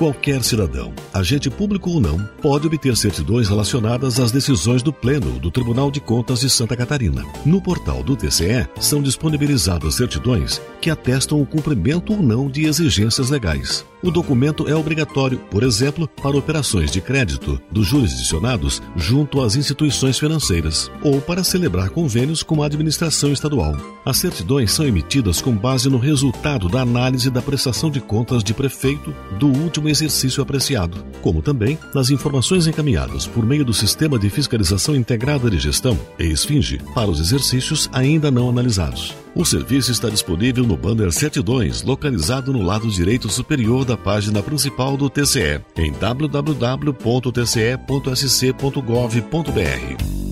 Qualquer cidadão, agente público ou não, pode obter certidões relacionadas às decisões do Pleno do Tribunal de Contas de Santa Catarina. No portal do TCE, são disponibilizadas certidões que atestam o cumprimento ou não de exigências legais. O documento é obrigatório, por exemplo, para operações de crédito dos jurisdicionados junto às instituições financeiras ou para celebrar convênios com a administração estadual. As certidões são emitidas com base no resultado da análise da prestação de contas de prefeito do último exercício apreciado, como também nas informações encaminhadas por meio do Sistema de Fiscalização Integrada de Gestão, (SFINGE), para os exercícios ainda não analisados. O serviço está disponível no banner Certidões, localizado no lado direito superior da página principal do TCE, em www.tce.sc.gov.br.